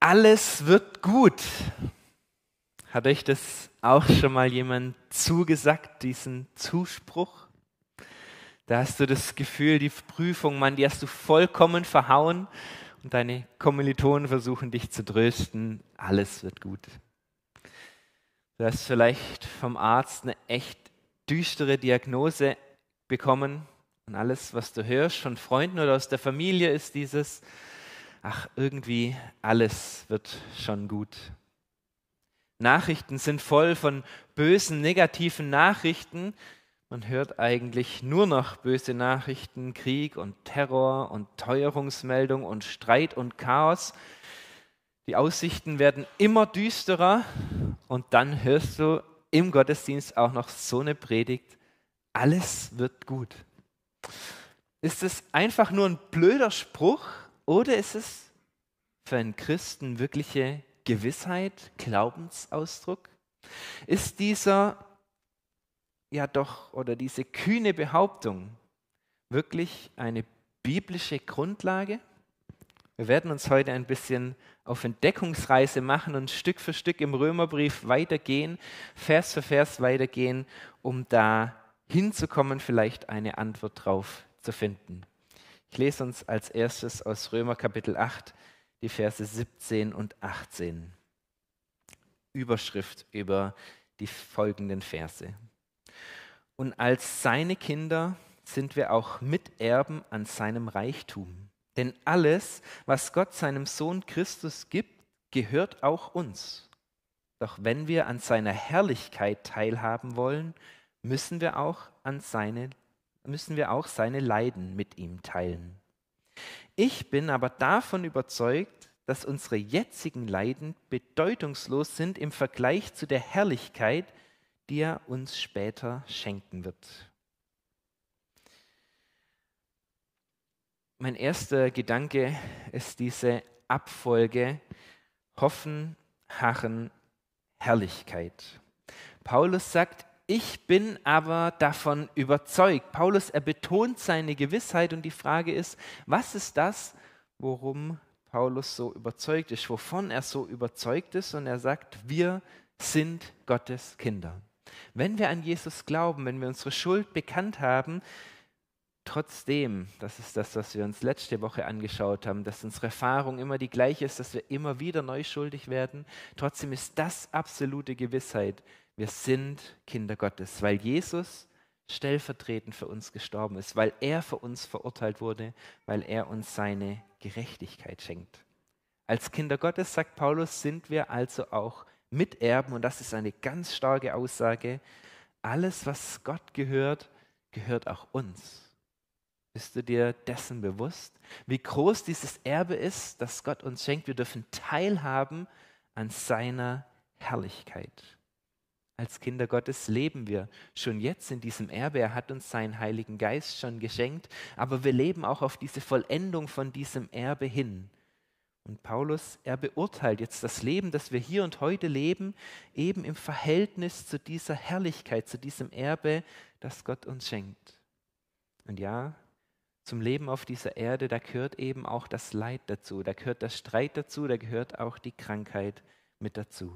Alles wird gut. Hat euch das auch schon mal jemand zugesagt, diesen Zuspruch? Da hast du das Gefühl, die Prüfung, Mann, die hast du vollkommen verhauen und deine Kommilitonen versuchen dich zu trösten. Alles wird gut. Du hast vielleicht vom Arzt eine echt düstere Diagnose bekommen und alles, was du hörst von Freunden oder aus der Familie, ist dieses: Ach, irgendwie alles wird schon gut. Nachrichten sind voll von bösen, negativen Nachrichten. Man hört eigentlich nur noch böse Nachrichten, Krieg und Terror und Teuerungsmeldung und Streit und Chaos. Die Aussichten werden immer düsterer und dann hörst du im Gottesdienst auch noch so eine Predigt: Alles wird gut. Ist es einfach nur ein blöder Spruch oder ist es für einen Christen wirkliche Gewissheit, Glaubensausdruck? Ist dieser ja doch oder diese kühne Behauptung wirklich eine biblische Grundlage? Wir werden uns heute ein bisschen auf Entdeckungsreise machen und Stück für Stück im Römerbrief weitergehen, Vers für Vers weitergehen, um da hinzukommen, vielleicht eine Antwort drauf zu finden. Ich lese uns als erstes aus Römer Kapitel 8 die Verse 17 und 18. Überschrift über die folgenden Verse. Und als seine Kinder sind wir auch Miterben an seinem Reichtum. Denn alles, was Gott seinem Sohn Christus gibt, gehört auch uns. Doch wenn wir an seiner Herrlichkeit teilhaben wollen, müssen wir auch seine Leiden mit ihm teilen. Ich bin aber davon überzeugt, dass unsere jetzigen Leiden bedeutungslos sind im Vergleich zu der Herrlichkeit, die er uns später schenken wird. Mein erster Gedanke ist diese Abfolge Hoffen, Harren, Herrlichkeit. Paulus sagt: Ich bin aber davon überzeugt. Paulus, er betont seine Gewissheit und die Frage ist, was ist das, worum Paulus so überzeugt ist, wovon er so überzeugt ist? Und er sagt, wir sind Gottes Kinder. Wenn wir an Jesus glauben, wenn wir unsere Schuld bekannt haben, trotzdem, das ist das, was wir uns letzte Woche angeschaut haben, dass unsere Erfahrung immer die gleiche ist, dass wir immer wieder neu schuldig werden, trotzdem ist das absolute Gewissheit. Wir sind Kinder Gottes, weil Jesus stellvertretend für uns gestorben ist, weil er für uns verurteilt wurde, weil er uns seine Gerechtigkeit schenkt. Als Kinder Gottes, sagt Paulus, sind wir also auch Miterben und das ist eine ganz starke Aussage. Alles, was Gott gehört, gehört auch uns. Bist du dir dessen bewusst, wie groß dieses Erbe ist, das Gott uns schenkt? Wir dürfen teilhaben an seiner Herrlichkeit. Als Kinder Gottes leben wir schon jetzt in diesem Erbe. Er hat uns seinen Heiligen Geist schon geschenkt, aber wir leben auch auf diese Vollendung von diesem Erbe hin. Und Paulus, er beurteilt jetzt das Leben, das wir hier und heute leben, eben im Verhältnis zu dieser Herrlichkeit, zu diesem Erbe, das Gott uns schenkt. Und ja, zum Leben auf dieser Erde, da gehört eben auch das Leid dazu, da gehört der Streit dazu, da gehört auch die Krankheit mit dazu.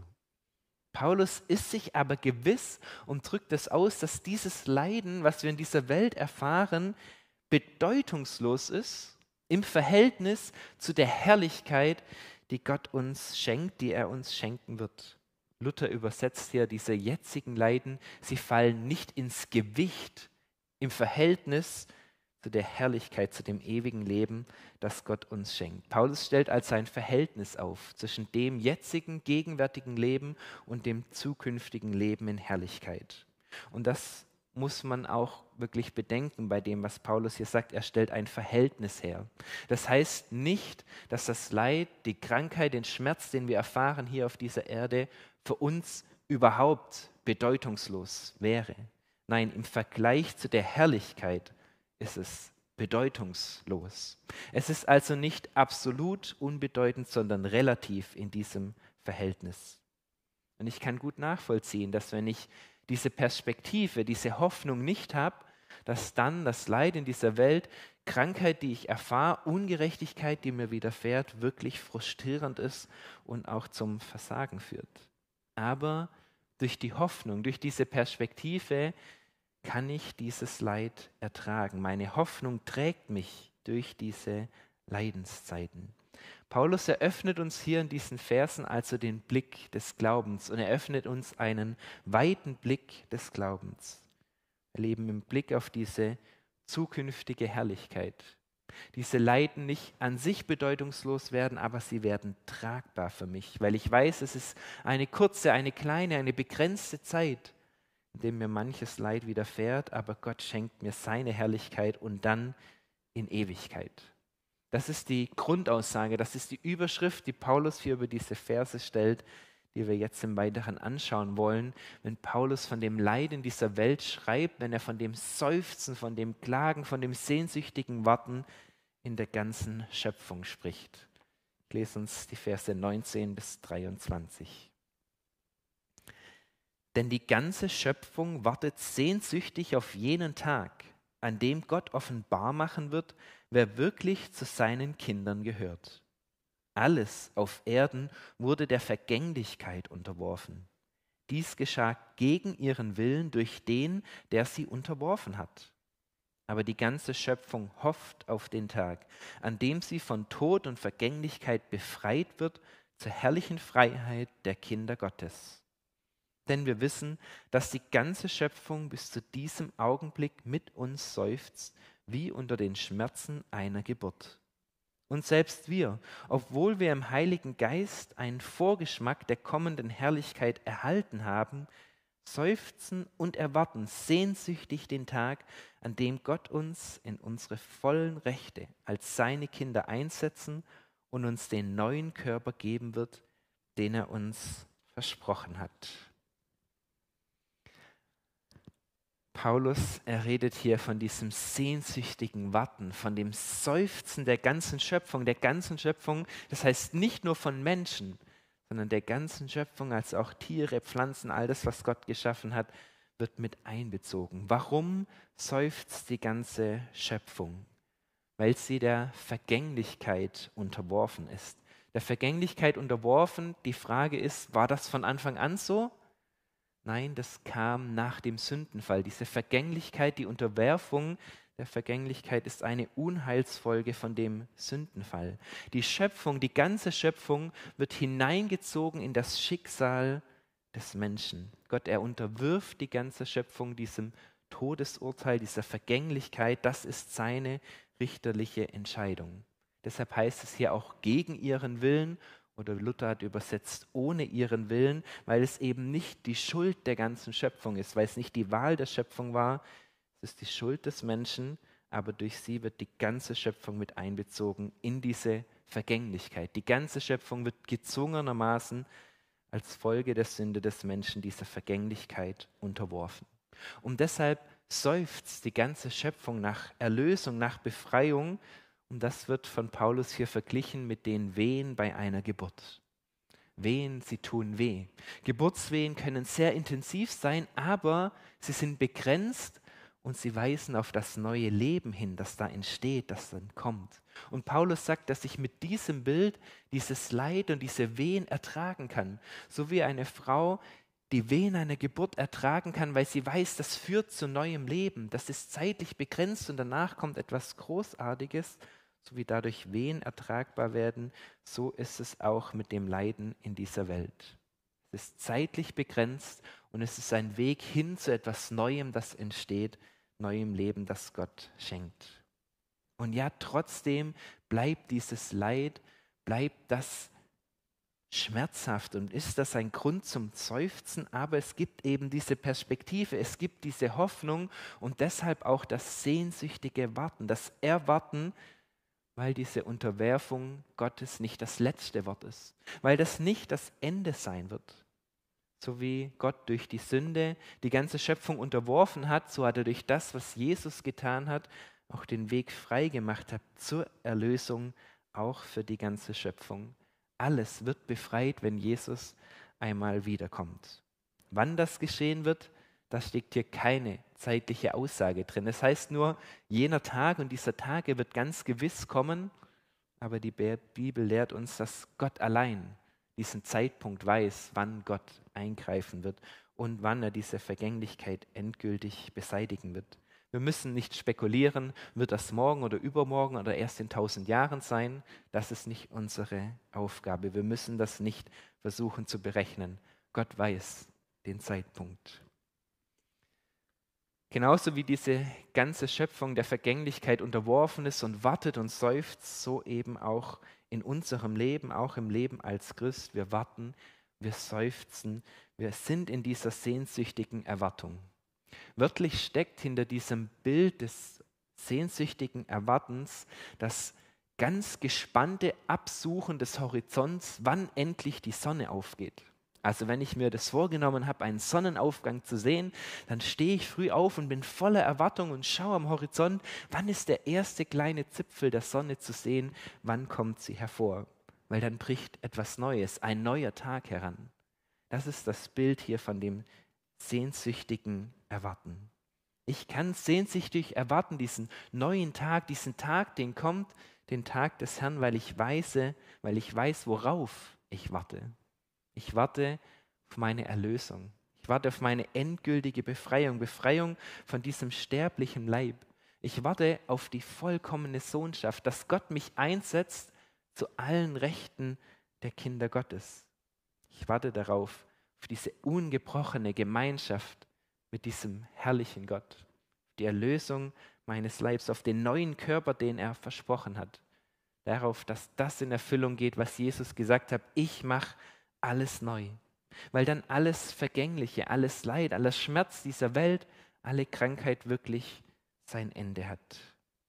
Paulus ist sich aber gewiss und drückt es aus, dass dieses Leiden, was wir in dieser Welt erfahren, bedeutungslos ist im Verhältnis zu der Herrlichkeit, die Gott uns schenkt, die er uns schenken wird. Luther übersetzt hier diese jetzigen Leiden, sie fallen nicht ins Gewicht im Verhältnis zu der Herrlichkeit, zu dem ewigen Leben, das Gott uns schenkt. Paulus stellt also ein Verhältnis auf zwischen dem jetzigen, gegenwärtigen Leben und dem zukünftigen Leben in Herrlichkeit. Und das muss man auch wirklich bedenken bei dem, was Paulus hier sagt. Er stellt ein Verhältnis her. Das heißt nicht, dass das Leid, die Krankheit, den Schmerz, den wir erfahren hier auf dieser Erde, für uns überhaupt bedeutungslos wäre. Nein, im Vergleich zu der Herrlichkeit ist es bedeutungslos. Es ist also nicht absolut unbedeutend, sondern relativ in diesem Verhältnis. Und ich kann gut nachvollziehen, dass wenn ich diese Perspektive, diese Hoffnung nicht habe, dass dann das Leid in dieser Welt, Krankheit, die ich erfahre, Ungerechtigkeit, die mir widerfährt, wirklich frustrierend ist und auch zum Versagen führt. Aber durch die Hoffnung, durch diese Perspektive kann ich dieses Leid ertragen. Meine Hoffnung trägt mich durch diese Leidenszeiten. Paulus eröffnet uns hier in diesen Versen also den Blick des Glaubens und er öffnet uns einen weiten Blick des Glaubens. Wir leben im Blick auf diese zukünftige Herrlichkeit. Diese Leiden nicht an sich bedeutungslos werden, aber sie werden tragbar für mich, weil ich weiß, es ist eine kurze, eine kleine, eine begrenzte Zeit, in der mir manches Leid widerfährt, aber Gott schenkt mir seine Herrlichkeit und dann in Ewigkeit. Das ist die Grundaussage, das ist die Überschrift, die Paulus hier über diese Verse stellt, die wir jetzt im Weiteren anschauen wollen, wenn Paulus von dem Leid in dieser Welt schreibt, wenn er von dem Seufzen, von dem Klagen, von dem sehnsüchtigen Warten in der ganzen Schöpfung spricht. Ich lese uns die Verse 19 bis 23. Denn die ganze Schöpfung wartet sehnsüchtig auf jenen Tag, an dem Gott offenbar machen wird, wer wirklich zu seinen Kindern gehört. Alles auf Erden wurde der Vergänglichkeit unterworfen. Dies geschah gegen ihren Willen durch den, der sie unterworfen hat. Aber die ganze Schöpfung hofft auf den Tag, an dem sie von Tod und Vergänglichkeit befreit wird zur herrlichen Freiheit der Kinder Gottes. Denn wir wissen, dass die ganze Schöpfung bis zu diesem Augenblick mit uns seufzt, wie unter den Schmerzen einer Geburt. Und selbst wir, obwohl wir im Heiligen Geist einen Vorgeschmack der kommenden Herrlichkeit erhalten haben, seufzen und erwarten sehnsüchtig den Tag, an dem Gott uns in unsere vollen Rechte als seine Kinder einsetzen und uns den neuen Körper geben wird, den er uns versprochen hat. Paulus, er redet hier von diesem sehnsüchtigen Warten, von dem Seufzen der ganzen Schöpfung, das heißt nicht nur von Menschen, sondern der ganzen Schöpfung, als auch Tiere, Pflanzen, all das, was Gott geschaffen hat, wird mit einbezogen. Warum seufzt die ganze Schöpfung? Weil sie der Vergänglichkeit unterworfen ist. Der Vergänglichkeit unterworfen, die Frage ist, war das von Anfang an so? Nein, das kam nach dem Sündenfall. Diese Vergänglichkeit, die Unterwerfung der Vergänglichkeit ist eine Unheilsfolge von dem Sündenfall. Die Schöpfung, die ganze Schöpfung wird hineingezogen in das Schicksal des Menschen. Gott, er unterwirft die ganze Schöpfung diesem Todesurteil, dieser Vergänglichkeit. Das ist seine richterliche Entscheidung. Deshalb heißt es hier auch gegen ihren Willen. Oder Luther hat übersetzt, ohne ihren Willen, weil es eben nicht die Schuld der ganzen Schöpfung ist, weil es nicht die Wahl der Schöpfung war, es ist die Schuld des Menschen, aber durch sie wird die ganze Schöpfung mit einbezogen in diese Vergänglichkeit. Die ganze Schöpfung wird gezwungenermaßen als Folge der Sünde des Menschen dieser Vergänglichkeit unterworfen. Und deshalb seufzt die ganze Schöpfung nach Erlösung, nach Befreiung. Und das wird von Paulus hier verglichen mit den Wehen bei einer Geburt. Wehen, sie tun weh. Geburtswehen können sehr intensiv sein, aber sie sind begrenzt und sie weisen auf das neue Leben hin, das da entsteht, das dann kommt. Und Paulus sagt, dass ich mit diesem Bild dieses Leid und diese Wehen ertragen kann. So wie eine Frau die Wehen einer Geburt ertragen kann, weil sie weiß, das führt zu neuem Leben. Das ist zeitlich begrenzt und danach kommt etwas Großartiges. So wie dadurch Wehen ertragbar werden, so ist es auch mit dem Leiden in dieser Welt. Es ist zeitlich begrenzt und es ist ein Weg hin zu etwas Neuem, das entsteht, neuem Leben, das Gott schenkt. Und ja, trotzdem bleibt dieses Leid, bleibt das schmerzhaft und ist das ein Grund zum Seufzen, aber es gibt eben diese Perspektive, es gibt diese Hoffnung und deshalb auch das sehnsüchtige Warten, das Erwarten, weil diese Unterwerfung Gottes nicht das letzte Wort ist, weil das nicht das Ende sein wird. So wie Gott durch die Sünde die ganze Schöpfung unterworfen hat, so hat er durch das, was Jesus getan hat, auch den Weg frei gemacht hat zur Erlösung, auch für die ganze Schöpfung. Alles wird befreit, wenn Jesus einmal wiederkommt. Wann das geschehen wird, da steckt hier keine zeitliche Aussage drin. Es heißt nur, jener Tag und dieser Tage wird ganz gewiss kommen, aber die Bibel lehrt uns, dass Gott allein diesen Zeitpunkt weiß, wann Gott eingreifen wird und wann er diese Vergänglichkeit endgültig beseitigen wird. Wir müssen nicht spekulieren, wird das morgen oder übermorgen oder erst in 1000 Jahren sein. Das ist nicht unsere Aufgabe. Wir müssen das nicht versuchen zu berechnen. Gott weiß den Zeitpunkt. Genauso wie diese ganze Schöpfung der Vergänglichkeit unterworfen ist und wartet und seufzt, so eben auch in unserem Leben, auch im Leben als Christ. Wir warten, wir seufzen, wir sind in dieser sehnsüchtigen Erwartung. Wörtlich steckt hinter diesem Bild des sehnsüchtigen Erwartens das ganz gespannte Absuchen des Horizonts, wann endlich die Sonne aufgeht. Also wenn ich mir das vorgenommen habe, einen Sonnenaufgang zu sehen, dann stehe ich früh auf und bin voller Erwartung und schaue am Horizont, wann ist der erste kleine Zipfel der Sonne zu sehen, wann kommt sie hervor. Weil dann bricht etwas Neues, ein neuer Tag heran. Das ist das Bild hier von dem sehnsüchtigen Erwarten. Ich kann sehnsüchtig erwarten, diesen neuen Tag, diesen Tag, den kommt, den Tag des Herrn, weil ich weiß, worauf ich warte. Ich warte auf meine Erlösung. Ich warte auf meine endgültige Befreiung, Befreiung von diesem sterblichen Leib. Ich warte auf die vollkommene Sohnschaft, dass Gott mich einsetzt zu allen Rechten der Kinder Gottes. Ich warte darauf, auf diese ungebrochene Gemeinschaft mit diesem herrlichen Gott, auf die Erlösung meines Leibs, auf den neuen Körper, den er versprochen hat. Darauf, dass das in Erfüllung geht, was Jesus gesagt hat, ich mache alles neu. Weil dann alles Vergängliche, alles Leid, alles Schmerz dieser Welt, alle Krankheit wirklich sein Ende hat.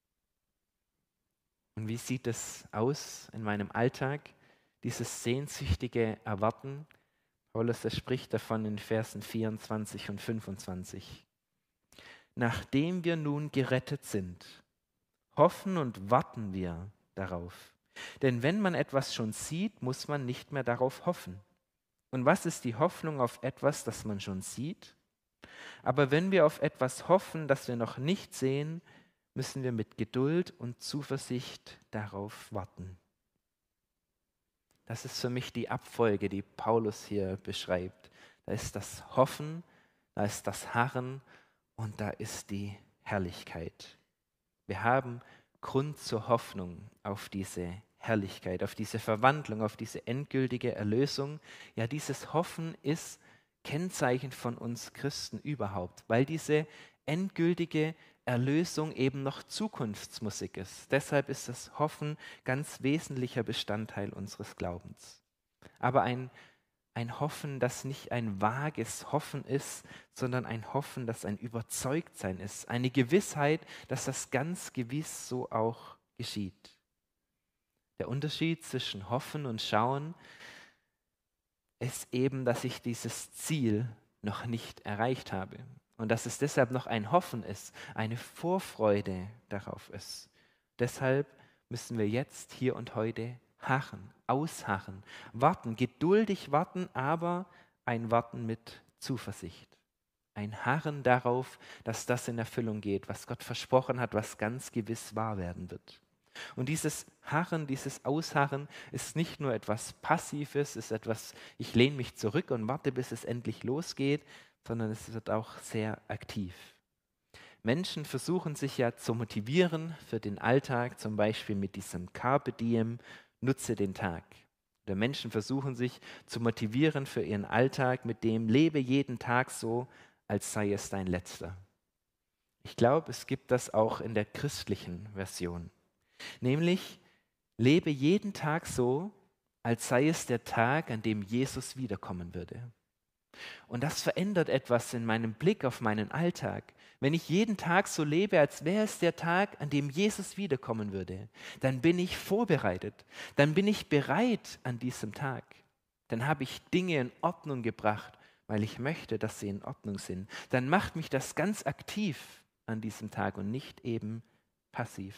Und wie sieht es aus in meinem Alltag, dieses sehnsüchtige Erwarten? Paulus spricht davon in Versen 24 und 25. Nachdem wir nun gerettet sind, hoffen und warten wir darauf. Denn wenn man etwas schon sieht, muss man nicht mehr darauf hoffen. Und was ist die Hoffnung auf etwas, das man schon sieht? Aber wenn wir auf etwas hoffen, das wir noch nicht sehen, müssen wir mit Geduld und Zuversicht darauf warten. Das ist für mich die Abfolge, die Paulus hier beschreibt. Da ist das Hoffen, da ist das Harren und da ist die Herrlichkeit. Wir haben Grund zur Hoffnung auf diese Herrlichkeit, auf diese Verwandlung, auf diese endgültige Erlösung. Ja, dieses Hoffen ist Kennzeichen von uns Christen überhaupt, weil diese endgültige Erlösung eben noch Zukunftsmusik ist. Deshalb ist das Hoffen ganz wesentlicher Bestandteil unseres Glaubens. Aber ein Hoffen, das nicht ein vages Hoffen ist, sondern ein Hoffen, das ein Überzeugtsein ist. Eine Gewissheit, dass das ganz gewiss so auch geschieht. Der Unterschied zwischen Hoffen und Schauen ist eben, dass ich dieses Ziel noch nicht erreicht habe. Und dass es deshalb noch ein Hoffen ist, eine Vorfreude darauf ist. Deshalb müssen wir jetzt, hier und heute harren, ausharren, warten, geduldig warten, aber ein Warten mit Zuversicht. Ein Harren darauf, dass das in Erfüllung geht, was Gott versprochen hat, was ganz gewiss wahr werden wird. Und dieses Harren, dieses Ausharren ist nicht nur etwas Passives, ist etwas, ich lehne mich zurück und warte, bis es endlich losgeht, sondern es wird auch sehr aktiv. Menschen versuchen sich ja zu motivieren für den Alltag, zum Beispiel mit diesem Carpe Diem, nutze den Tag. Oder Menschen versuchen sich zu motivieren für ihren Alltag mit dem, lebe jeden Tag so, als sei es dein letzter. Ich glaube, es gibt das auch in der christlichen Version. Nämlich, lebe jeden Tag so, als sei es der Tag, an dem Jesus wiederkommen würde. Und das verändert etwas in meinem Blick auf meinen Alltag. Wenn ich jeden Tag so lebe, als wäre es der Tag, an dem Jesus wiederkommen würde, dann bin ich vorbereitet. Dann bin ich bereit an diesem Tag. Dann habe ich Dinge in Ordnung gebracht, weil ich möchte, dass sie in Ordnung sind. Dann macht mich das ganz aktiv an diesem Tag und nicht eben passiv.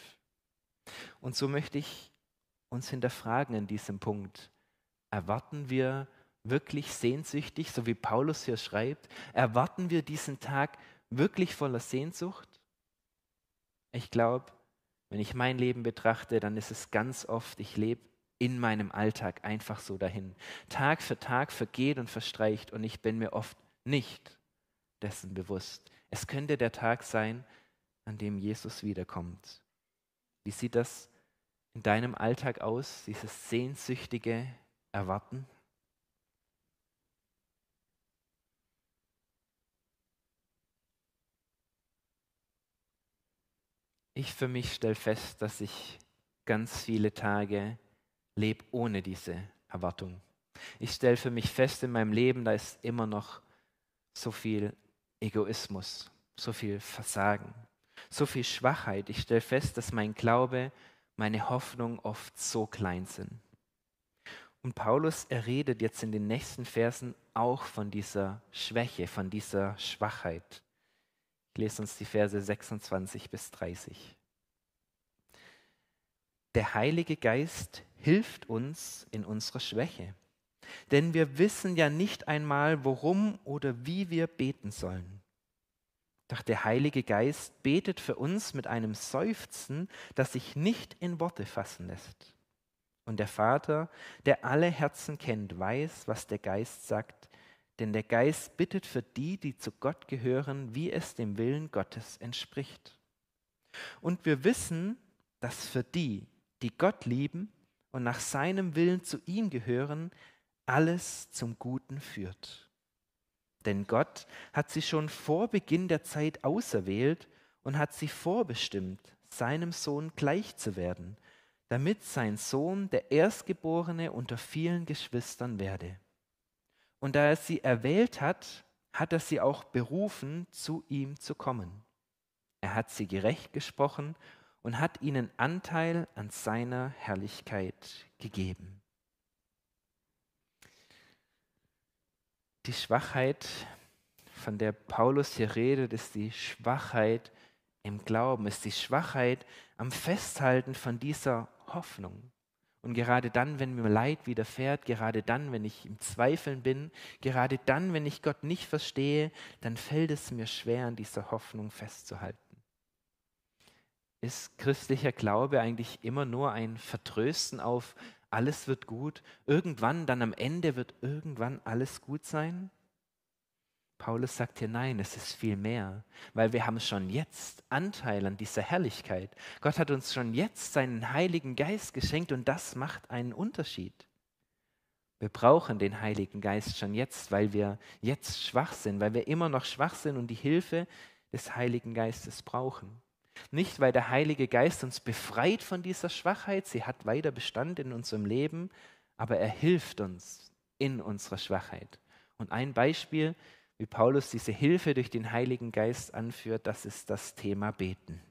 Und so möchte ich uns hinterfragen in diesem Punkt. Erwarten wir wirklich sehnsüchtig, so wie Paulus hier schreibt? Erwarten wir diesen Tag wirklich voller Sehnsucht? Ich glaube, wenn ich mein Leben betrachte, dann ist es ganz oft, ich lebe in meinem Alltag einfach so dahin. Tag für Tag vergeht und verstreicht und ich bin mir oft nicht dessen bewusst. Es könnte der Tag sein, an dem Jesus wiederkommt. Wie sieht das in deinem Alltag aus, dieses sehnsüchtige Erwarten? Ich für mich stelle fest, dass ich ganz viele Tage lebe ohne diese Erwartung. Ich stelle für mich fest in meinem Leben, da ist immer noch so viel Egoismus, so viel Versagen, so viel Schwachheit. Ich stelle fest, dass mein Glaube, meine Hoffnung oft so klein sind. Und Paulus, er redet jetzt in den nächsten Versen auch von dieser Schwäche, von dieser Schwachheit. Ich lese uns die Verse 26 bis 30. Der Heilige Geist hilft uns in unserer Schwäche, denn wir wissen ja nicht einmal, worum oder wie wir beten sollen. Doch der Heilige Geist betet für uns mit einem Seufzen, das sich nicht in Worte fassen lässt. Und der Vater, der alle Herzen kennt, weiß, was der Geist sagt, denn der Geist bittet für die, die zu Gott gehören, wie es dem Willen Gottes entspricht. Und wir wissen, dass für die, die Gott lieben und nach seinem Willen zu ihm gehören, alles zum Guten führt. Denn Gott hat sie schon vor Beginn der Zeit auserwählt und hat sie vorbestimmt, seinem Sohn gleich zu werden, damit sein Sohn der Erstgeborene unter vielen Geschwistern werde. Und da er sie erwählt hat, hat er sie auch berufen, zu ihm zu kommen. Er hat sie gerecht gesprochen und hat ihnen Anteil an seiner Herrlichkeit gegeben. Die Schwachheit, von der Paulus hier redet, ist die Schwachheit im Glauben, ist die Schwachheit am Festhalten von dieser Hoffnung. Und gerade dann, wenn mir Leid widerfährt, gerade dann, wenn ich im Zweifeln bin, gerade dann, wenn ich Gott nicht verstehe, dann fällt es mir schwer, an dieser Hoffnung festzuhalten. Ist christlicher Glaube eigentlich immer nur ein Vertrösten auf, alles wird gut, irgendwann, dann am Ende wird irgendwann alles gut sein? Paulus sagt hier, nein, es ist viel mehr, weil wir haben schon jetzt Anteil an dieser Herrlichkeit. Gott hat uns schon jetzt seinen Heiligen Geist geschenkt und das macht einen Unterschied. Wir brauchen den Heiligen Geist schon jetzt, weil wir jetzt schwach sind, weil wir immer noch schwach sind und die Hilfe des Heiligen Geistes brauchen. Nicht, weil der Heilige Geist uns befreit von dieser Schwachheit, sie hat weiter Bestand in unserem Leben, aber er hilft uns in unserer Schwachheit. Und ein Beispiel, wie Paulus diese Hilfe durch den Heiligen Geist anführt, das ist das Thema Beten.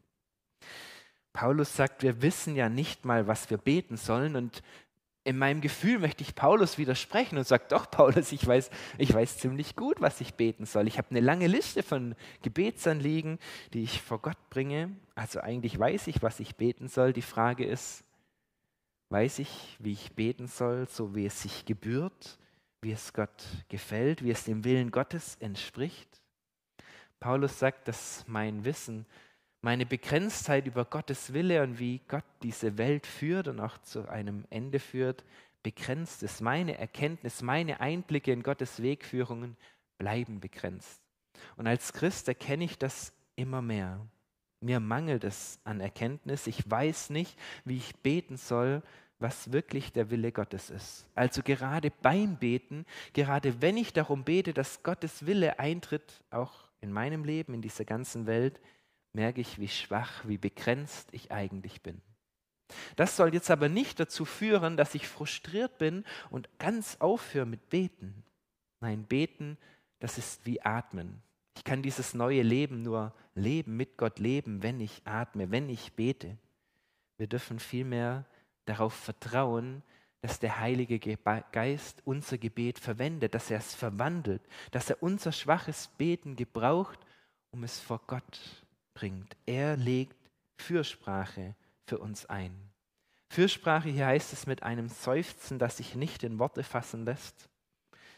Paulus sagt, wir wissen ja nicht mal, was wir beten sollen, und in meinem Gefühl möchte ich Paulus widersprechen und sage, doch Paulus, ich weiß ziemlich gut, was ich beten soll. Ich habe eine lange Liste von Gebetsanliegen, die ich vor Gott bringe. Also eigentlich weiß ich, was ich beten soll. Die Frage ist, weiß ich, wie ich beten soll, so wie es sich gebührt, wie es Gott gefällt, wie es dem Willen Gottes entspricht? Paulus sagt, dass mein Wissen, meine Begrenztheit über Gottes Wille und wie Gott diese Welt führt und auch zu einem Ende führt, begrenzt ist. Meine Erkenntnis, meine Einblicke in Gottes Wegführungen bleiben begrenzt. Und als Christ erkenne ich das immer mehr. Mir mangelt es an Erkenntnis. Ich weiß nicht, wie ich beten soll, was wirklich der Wille Gottes ist. Also gerade beim Beten, gerade wenn ich darum bete, dass Gottes Wille eintritt, auch in meinem Leben, in dieser ganzen Welt, merke ich, wie schwach, wie begrenzt ich eigentlich bin. Das soll jetzt aber nicht dazu führen, dass ich frustriert bin und ganz aufhöre mit Beten. Nein, Beten, das ist wie Atmen. Ich kann dieses neue Leben nur leben, mit Gott leben, wenn ich atme, wenn ich bete. Wir dürfen vielmehr darauf vertrauen, dass der Heilige Geist unser Gebet verwendet, dass er es verwandelt, dass er unser schwaches Beten gebraucht, um es vor Gott bringt. Er legt Fürsprache für uns ein. Fürsprache, hier heißt es mit einem Seufzen, das sich nicht in Worte fassen lässt.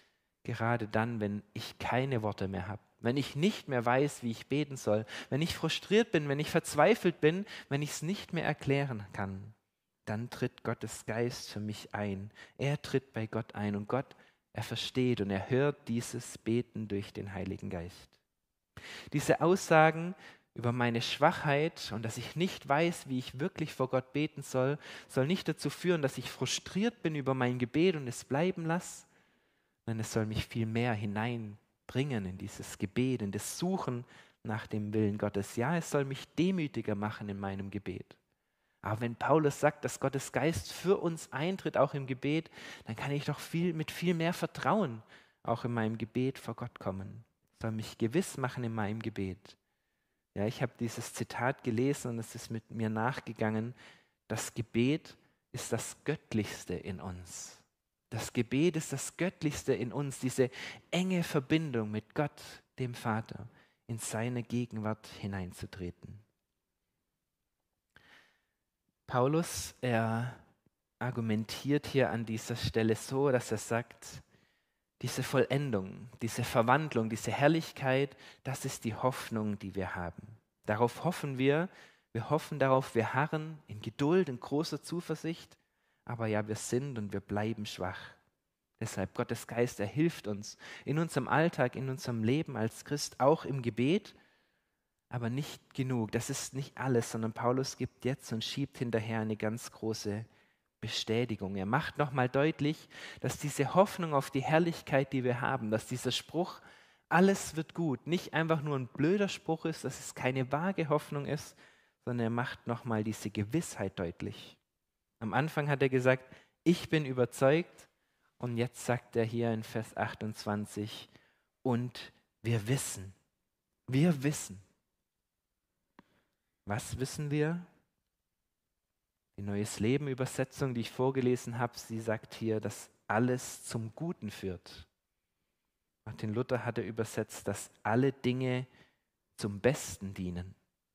Gerade dann, wenn ich keine Worte mehr habe, wenn ich nicht mehr weiß, wie ich beten soll, wenn ich frustriert bin, wenn ich verzweifelt bin, wenn ich es nicht mehr erklären kann, dann tritt Gottes Geist für mich ein. Er tritt bei Gott ein und Gott, er versteht und er hört dieses Beten durch den Heiligen Geist. Diese Aussagen über meine Schwachheit und dass ich nicht weiß, wie ich wirklich vor Gott beten soll, soll nicht dazu führen, dass ich frustriert bin über mein Gebet und es bleiben lasse, sondern es soll mich viel mehr hineinbringen in dieses Gebet, in das Suchen nach dem Willen Gottes. Ja, es soll mich demütiger machen in meinem Gebet. Aber wenn Paulus sagt, dass Gottes Geist für uns eintritt, auch im Gebet, dann kann ich doch mit viel mehr Vertrauen auch in meinem Gebet vor Gott kommen. Es soll mich gewiss machen in meinem Gebet. Ja, ich habe dieses Zitat gelesen und es ist mit mir nachgegangen. Das Gebet ist das Göttlichste in uns. Das Gebet ist das Göttlichste in uns, diese enge Verbindung mit Gott, dem Vater, in seine Gegenwart hineinzutreten. Paulus, er argumentiert hier an dieser Stelle so, dass er sagt, diese Vollendung, diese Verwandlung, diese Herrlichkeit, das ist die Hoffnung, die wir haben. Darauf hoffen wir hoffen darauf, wir harren in Geduld, in großer Zuversicht, aber ja, wir sind und wir bleiben schwach. Deshalb Gottes Geist, er hilft uns in unserem Alltag, in unserem Leben als Christ, auch im Gebet, aber nicht genug. Das ist nicht alles, sondern Paulus gibt jetzt und schiebt hinterher eine ganz große Bestätigung. Er macht nochmal deutlich, dass diese Hoffnung auf die Herrlichkeit, die wir haben, dass dieser Spruch, alles wird gut, nicht einfach nur ein blöder Spruch ist, dass es keine vage Hoffnung ist, sondern er macht nochmal diese Gewissheit deutlich. Am Anfang hat er gesagt, ich bin überzeugt, und jetzt sagt er hier in Vers 28, und wir wissen. Wir wissen. Was wissen wir? Die Neues Leben Übersetzung, die ich vorgelesen habe, sie sagt hier, dass alles zum Guten führt. Martin Luther hatte übersetzt, dass alle Dinge zum Besten dienen.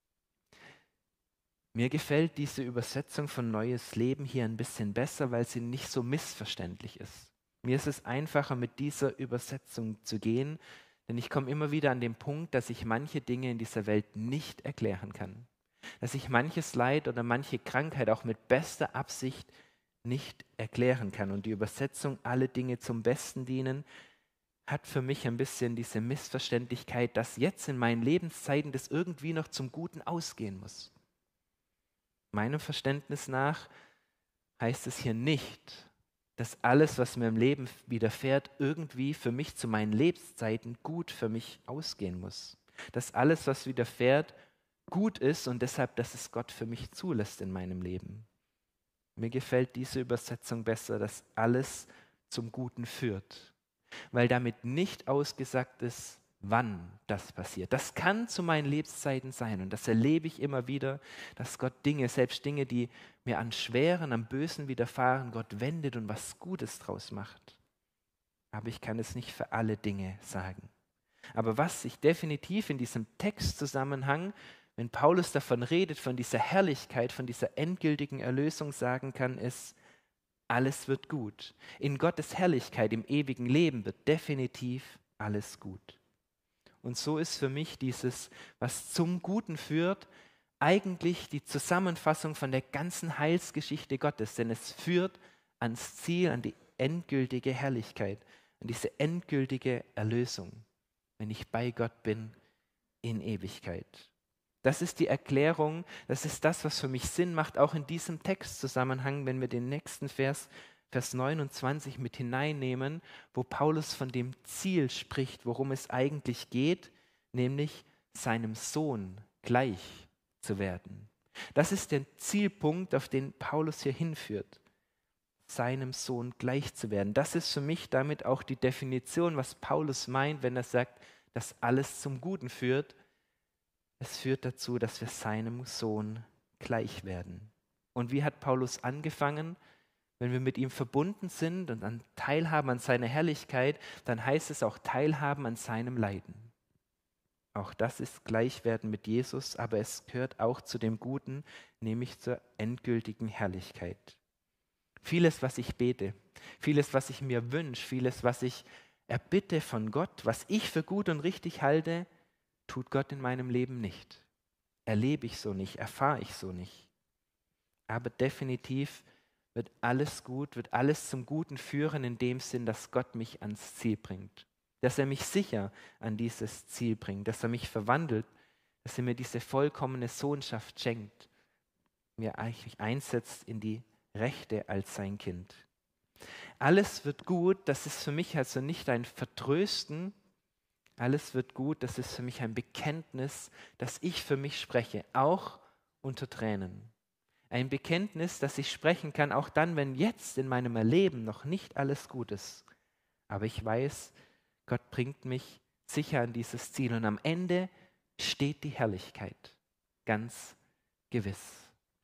Mir gefällt diese Übersetzung von Neues Leben hier ein bisschen besser, weil sie nicht so missverständlich ist. Mir ist es einfacher, mit dieser Übersetzung zu gehen, denn ich komme immer wieder an den Punkt, dass ich manche Dinge in dieser Welt nicht erklären kann. Dass ich manches Leid oder manche Krankheit auch mit bester Absicht nicht erklären kann. Und die Übersetzung, alle Dinge zum Besten dienen, hat für mich ein bisschen diese Missverständlichkeit, dass jetzt in meinen Lebenszeiten das irgendwie noch zum Guten ausgehen muss. Meinem Verständnis nach heißt es hier nicht, dass alles, was mir im Leben widerfährt, irgendwie für mich zu meinen Lebenszeiten gut für mich ausgehen muss. Dass alles, was widerfährt, gut ist und deshalb, dass es Gott für mich zulässt in meinem Leben. Mir gefällt diese Übersetzung besser, dass alles zum Guten führt, weil damit nicht ausgesagt ist, wann das passiert. Das kann zu meinen Lebenszeiten sein und das erlebe ich immer wieder, dass Gott Dinge, selbst Dinge, die mir an Schweren, am Bösen widerfahren, Gott wendet und was Gutes draus macht. Aber ich kann es nicht für alle Dinge sagen. Aber was ich definitiv in diesem Textzusammenhang, wenn Paulus davon redet, von dieser Herrlichkeit, von dieser endgültigen Erlösung sagen kann, ist, alles wird gut. In Gottes Herrlichkeit, im ewigen Leben wird definitiv alles gut. Und so ist für mich dieses, was zum Guten führt, eigentlich die Zusammenfassung von der ganzen Heilsgeschichte Gottes. Denn es führt ans Ziel, an die endgültige Herrlichkeit, an diese endgültige Erlösung, wenn ich bei Gott bin in Ewigkeit. Das ist die Erklärung, das ist das, was für mich Sinn macht, auch in diesem Textzusammenhang, wenn wir den nächsten Vers 29 mit hineinnehmen, wo Paulus von dem Ziel spricht, worum es eigentlich geht, nämlich seinem Sohn gleich zu werden. Das ist der Zielpunkt, auf den Paulus hier hinführt, seinem Sohn gleich zu werden. Das ist für mich damit auch die Definition, was Paulus meint, wenn er sagt, dass alles zum Guten führt. Es führt dazu, dass wir seinem Sohn gleich werden. Und wie hat Paulus angefangen? Wenn wir mit ihm verbunden sind und an teilhaben an seiner Herrlichkeit, dann heißt es auch teilhaben an seinem Leiden. Auch das ist Gleichwerden mit Jesus, aber es gehört auch zu dem Guten, nämlich zur endgültigen Herrlichkeit. Vieles, was ich bete, vieles, was ich mir wünsche, vieles, was ich erbitte von Gott, was ich für gut und richtig halte, tut Gott in meinem Leben nicht. Erlebe ich so nicht, erfahre ich so nicht. Aber definitiv wird alles gut, wird alles zum Guten führen, in dem Sinn, dass Gott mich ans Ziel bringt. Dass er mich sicher an dieses Ziel bringt, dass er mich verwandelt, dass er mir diese vollkommene Sohnschaft schenkt, mir eigentlich einsetzt in die Rechte als sein Kind. Alles wird gut, das ist für mich also nicht ein Vertrösten, alles wird gut, das ist für mich ein Bekenntnis, das ich für mich spreche, auch unter Tränen. Ein Bekenntnis, das ich sprechen kann, auch dann, wenn jetzt in meinem Erleben noch nicht alles gut ist. Aber ich weiß, Gott bringt mich sicher an dieses Ziel und am Ende steht die Herrlichkeit, ganz gewiss.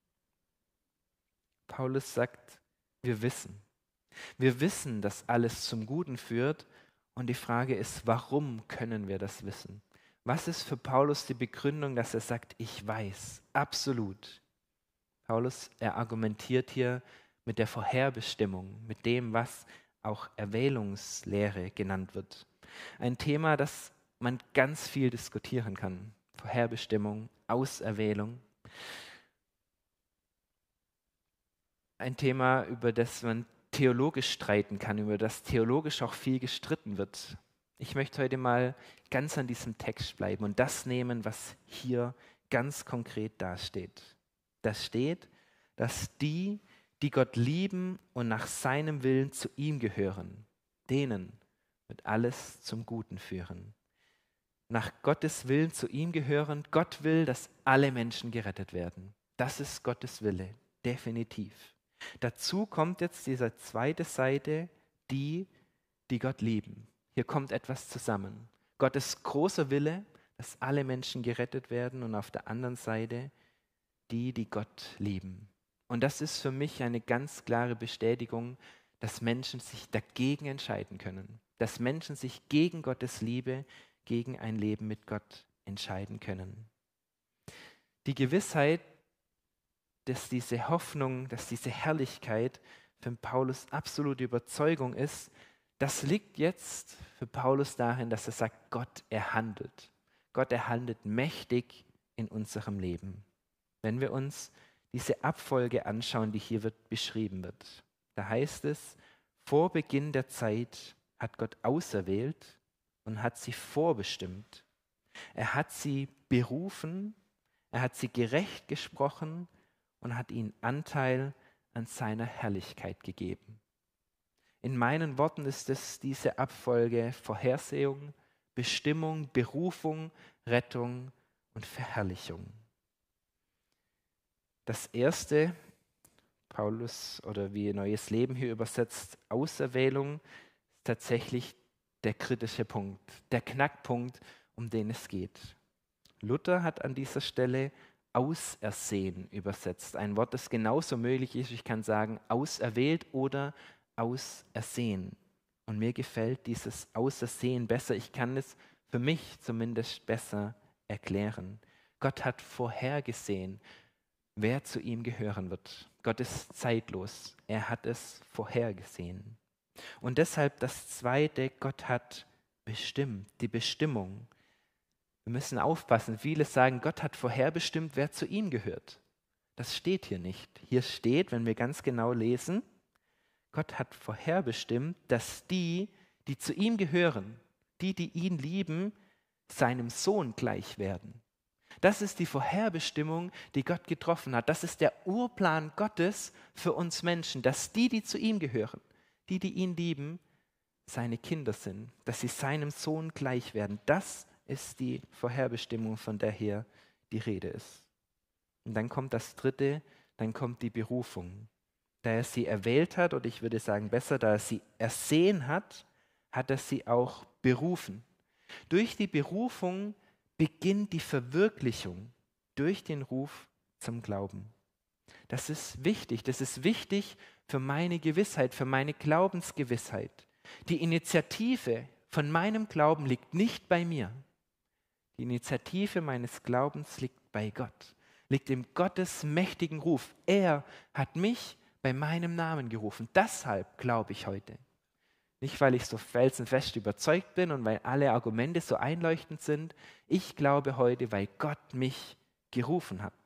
Paulus sagt, wir wissen, dass alles zum Guten führt und die Frage ist, warum können wir das wissen? Was ist für Paulus die Begründung, dass er sagt, ich weiß, absolut. Paulus, er argumentiert hier mit der Vorherbestimmung, mit dem, was auch Erwählungslehre genannt wird. Ein Thema, das man ganz viel diskutieren kann. Vorherbestimmung, Auserwählung. Ein Thema, über das man theologisch streiten kann, über das theologisch auch viel gestritten wird. Ich möchte heute mal ganz an diesem Text bleiben und das nehmen, was hier ganz konkret dasteht. Da steht, dass die Gott lieben und nach seinem Willen zu ihm gehören, denen wird alles zum Guten führen. Nach Gottes Willen zu ihm gehören, Gott will, dass alle Menschen gerettet werden. Das ist Gottes Wille, definitiv. Dazu kommt jetzt diese zweite Seite, die Gott lieben. Hier kommt etwas zusammen. Gottes großer Wille, dass alle Menschen gerettet werden und auf der anderen Seite die Gott lieben. Und das ist für mich eine ganz klare Bestätigung, dass Menschen sich dagegen entscheiden können. Dass Menschen sich gegen Gottes Liebe, gegen ein Leben mit Gott entscheiden können. Die Gewissheit, dass diese Hoffnung, dass diese Herrlichkeit für Paulus absolute Überzeugung ist, das liegt jetzt für Paulus darin, dass er sagt, Gott, er handelt. Gott, er handelt mächtig in unserem Leben. Wenn wir uns diese Abfolge anschauen, die hier beschrieben wird, da heißt es, vor Beginn der Zeit hat Gott auserwählt und hat sie vorbestimmt. Er hat sie berufen, er hat sie gerecht gesprochen und hat ihnen Anteil an seiner Herrlichkeit gegeben. In meinen Worten ist es diese Abfolge Vorhersehung, Bestimmung, Berufung, Rettung und Verherrlichung. Das erste, Paulus oder wie Neues Leben hier übersetzt, Auserwählung, ist tatsächlich der kritische Punkt, der Knackpunkt, um den es geht. Luther hat an dieser Stelle ausersehen übersetzt. Ein Wort, das genauso möglich ist. Ich kann sagen, auserwählt oder ausersehen. Und mir gefällt dieses Ausersehen besser. Ich kann es für mich zumindest besser erklären. Gott hat vorhergesehen, wer zu ihm gehören wird. Gott ist zeitlos. Er hat es vorhergesehen. Und deshalb das Zweite, Gott hat bestimmt, die Bestimmung. Wir müssen aufpassen. Viele sagen, Gott hat vorherbestimmt, wer zu ihm gehört. Das steht hier nicht. Hier steht, wenn wir ganz genau lesen, Gott hat vorherbestimmt, dass die zu ihm gehören, die ihn lieben, seinem Sohn gleich werden. Das ist die Vorherbestimmung, die Gott getroffen hat. Das ist der Urplan Gottes für uns Menschen, dass die zu ihm gehören, die ihn lieben, seine Kinder sind, dass sie seinem Sohn gleich werden. Das ist die Vorherbestimmung, von der hier die Rede ist. Und dann kommt das Dritte, dann kommt die Berufung. Da er sie erwählt hat, oder ich würde sagen besser, da er sie ersehen hat, hat er sie auch berufen. Durch die Berufung beginnt die Verwirklichung durch den Ruf zum Glauben. Das ist wichtig für meine Gewissheit, für meine Glaubensgewissheit. Die Initiative von meinem Glauben liegt nicht bei mir. Die Initiative meines Glaubens liegt bei Gott, liegt im Gottes mächtigen Ruf. Er hat mich bei meinem Namen gerufen. Deshalb glaube ich heute. Nicht, weil ich so felsenfest überzeugt bin und weil alle Argumente so einleuchtend sind. Ich glaube heute, weil Gott mich gerufen hat.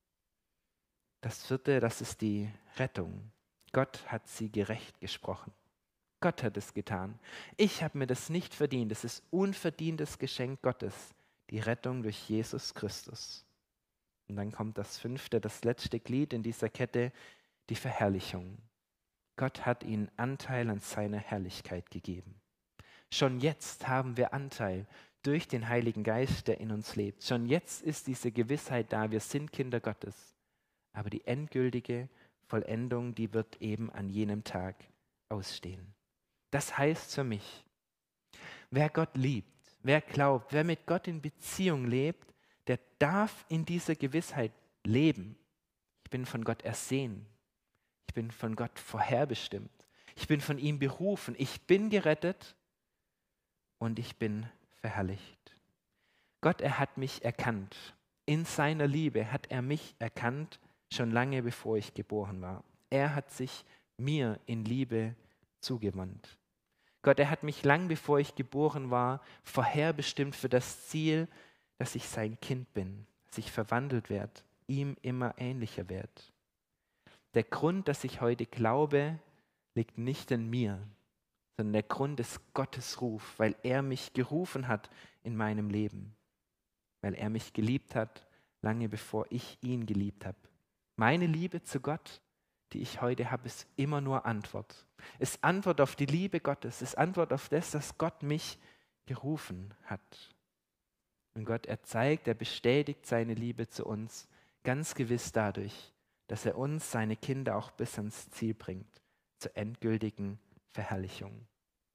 Das vierte, das ist die Rettung. Gott hat sie gerecht gesprochen. Gott hat es getan. Ich habe mir das nicht verdient. Es ist unverdientes Geschenk Gottes, die Rettung durch Jesus Christus. Und dann kommt das fünfte, das letzte Glied in dieser Kette, die Verherrlichung. Gott hat ihnen Anteil an seiner Herrlichkeit gegeben. Schon jetzt haben wir Anteil durch den Heiligen Geist, der in uns lebt. Schon jetzt ist diese Gewissheit da, wir sind Kinder Gottes. Aber die endgültige Vollendung, die wird eben an jenem Tag ausstehen. Das heißt für mich, wer Gott liebt, wer glaubt, wer mit Gott in Beziehung lebt, der darf in dieser Gewissheit leben. Ich bin von Gott ersehen. Ich bin von Gott vorherbestimmt. Ich bin von ihm berufen. Ich bin gerettet und ich bin verherrlicht. Gott, er hat mich erkannt. In seiner Liebe hat er mich erkannt, schon lange bevor ich geboren war. Er hat sich mir in Liebe zugewandt. Gott, er hat mich lang bevor ich geboren war, vorherbestimmt für das Ziel, dass ich sein Kind bin, dass ich verwandelt werde, ihm immer ähnlicher werde. Der Grund, dass ich heute glaube, liegt nicht in mir, sondern der Grund ist Gottes Ruf, weil er mich gerufen hat in meinem Leben, weil er mich geliebt hat, lange bevor ich ihn geliebt habe. Meine Liebe zu Gott, die ich heute habe, ist immer nur Antwort. Ist Antwort auf die Liebe Gottes, ist Antwort auf das, dass Gott mich gerufen hat. Und Gott, er zeigt, er bestätigt seine Liebe zu uns ganz gewiss dadurch, dass er uns, seine Kinder, auch bis ans Ziel bringt, zur endgültigen Verherrlichung.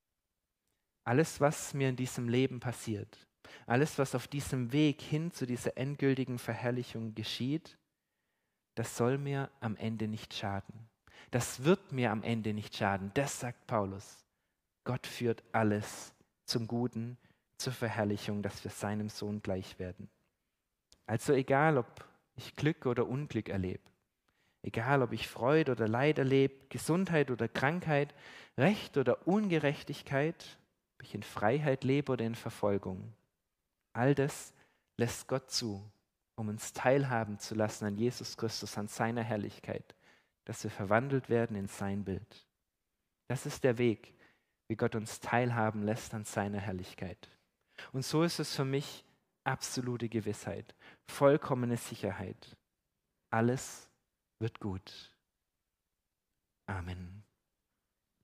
Alles, was mir in diesem Leben passiert, alles, was auf diesem Weg hin zu dieser endgültigen Verherrlichung geschieht, das soll mir am Ende nicht schaden. Das wird mir am Ende nicht schaden. Das sagt Paulus. Gott führt alles zum Guten, zur Verherrlichung, dass wir seinem Sohn gleich werden. Also egal, ob ich Glück oder Unglück erlebe, egal, ob ich Freude oder Leid erlebe, Gesundheit oder Krankheit, Recht oder Ungerechtigkeit, ob ich in Freiheit lebe oder in Verfolgung, all das lässt Gott zu, um uns teilhaben zu lassen an Jesus Christus, an seiner Herrlichkeit, dass wir verwandelt werden in sein Bild. Das ist der Weg, wie Gott uns teilhaben lässt an seiner Herrlichkeit. Und so ist es für mich absolute Gewissheit, vollkommene Sicherheit. Alles wird gut. Amen.